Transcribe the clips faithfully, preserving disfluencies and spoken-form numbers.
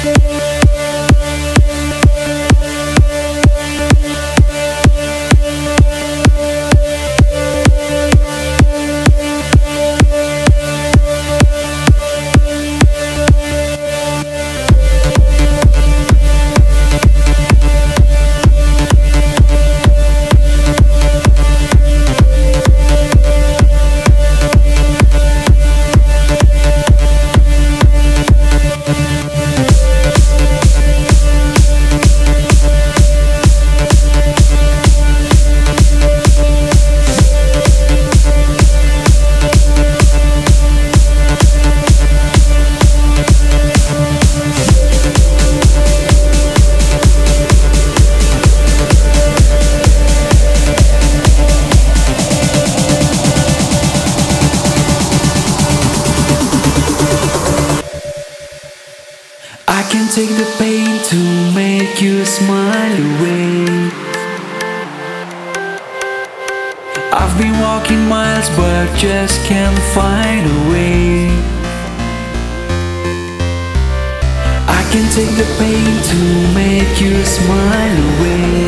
I can take the pain to make you smile away. I've been walking miles but just can't find a way. I can take the pain to make you smile away.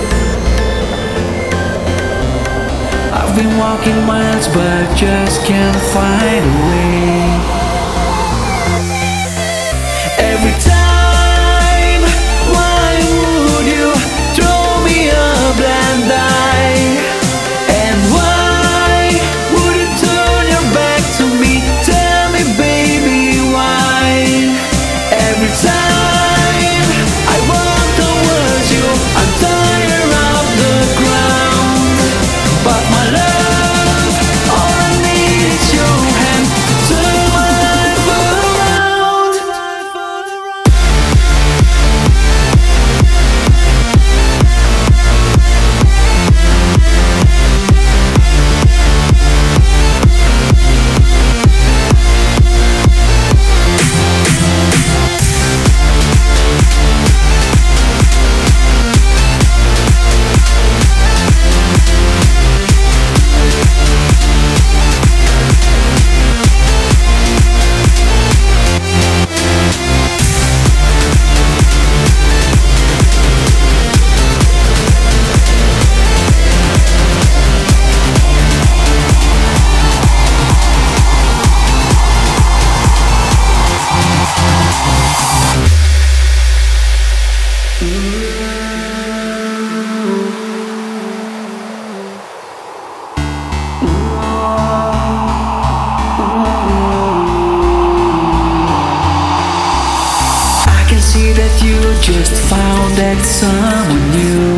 I've been walking miles but just can't find a way. Every time, why would you throw me a blind eye? And why would you turn your back to me? Tell me, baby, why? Every time I walk towards you, I'm tired of the ground. But my love, all I need is your hand to turn my life around. That you just found that someone new,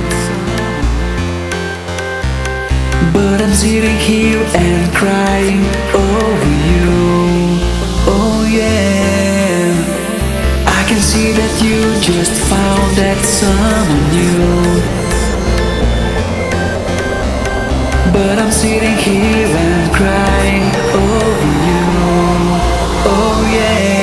but I'm sitting here and crying over you. Oh yeah, I can see that you just found that someone new, but I'm sitting here and crying over you. Oh yeah.